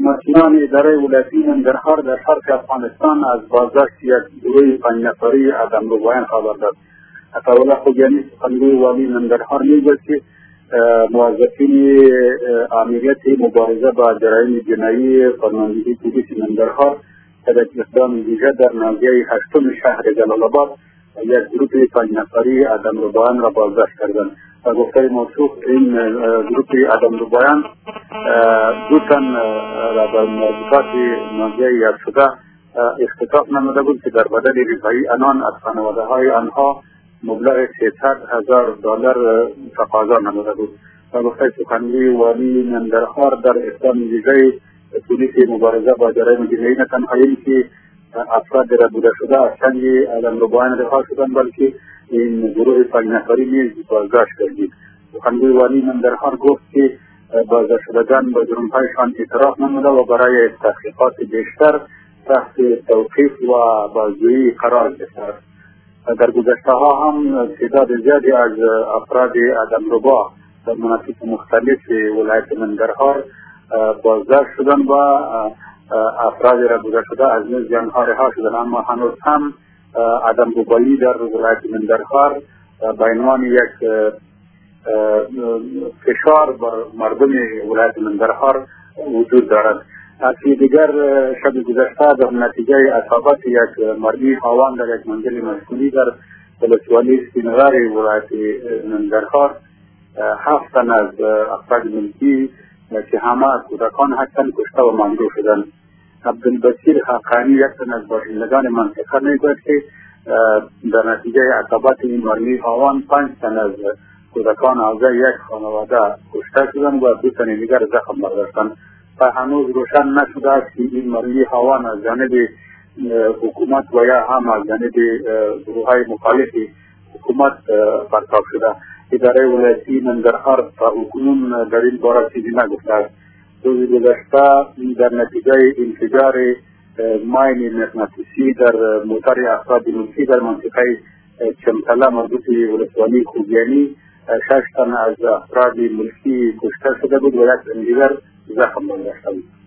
مسئولان اداره ولایتی ننگرهار در شرق افغانستان از بازداشت یک گروه 5 نفری آدمربایان خبر داد. عطاالله خوگیانی سخنگوی والی ننگرهار میگوید که موظفین آمریت مبارزه با جرایم جنایی فرماندهی پلیس ننگرهار در اقدام ویژه در ناحیه 8 شهر جلال آباد یک گروه 5 نفری آدمربایان را بازداشت کردند. و گفته موثوق این گروه آدمربایان دو تن را به مربوطات ناحیه یاد شده اختطاف نموده بود که در بدل رضایی آنان از خانواده های آنها مبلغ $300,000 تقاضا نموده بود. و گفته سخنگوی والی ننگرهار در اقدام ویژه پلیس مبارزه با جرایم جنایی نه تنها اینکه افراد را بوده شده از چنگ آدمربایان رها شدند بلکه این گروه 5 نفری نیز بازداشت گردید. سخنگوی والی ننگرهار گفت که بازداشت شدگان به جرم‌هایشان اعتراف نموده و برای تحقیقات بیشتر تحت توقیف و بازجویی قرار گرفته. در گذشته ها هم تعداد زیادی از افراد آدمربا در مناطق مختلف ولایت ننگرهار بازداشت شدند و افراد را گذشته شده از نزد آنها رها شدند، اما هنوز هم آدمربایی در ولایت ننگرهار به عنوان یک فشار بر مردم ولایت ننگرهار وجود دارد. از دیگر شب گذشته در نتیجه اصابت یک مردی هاوان در یک منزل مسکونی در ولسوالی سپینغر ولایت ننگرهار 7 تن از افراد ملکی که همه کودکان هستند کشته و مجروح شدند. عبدالبصیر حقانی یک تن از باشندگان منطقه میگوید که در نتیجه اصابت این مردی هاوان 5 تن از کودکان اعضای یک خانواده کشته شدند و 2 تن دیگر زخم برداشتند. و هنوز روشن نشده است که این مردی هاوان از جانب حکومت و یا هم از جانب گروه‌های مخالف حکومت پرتاب شده. اداره ولایتی ننگرهار تا اکنون در این باره چیزی نگفته است. روز گذشته در نتیجه انفجار ماین مغناطیسی در موتر افراد ملکی در منطقه چمتله مربوط ولسوالی خوگیانی 6 تن از افراد ملکی کشته شده بود و 1 تن دیگر زخم برداشته بود.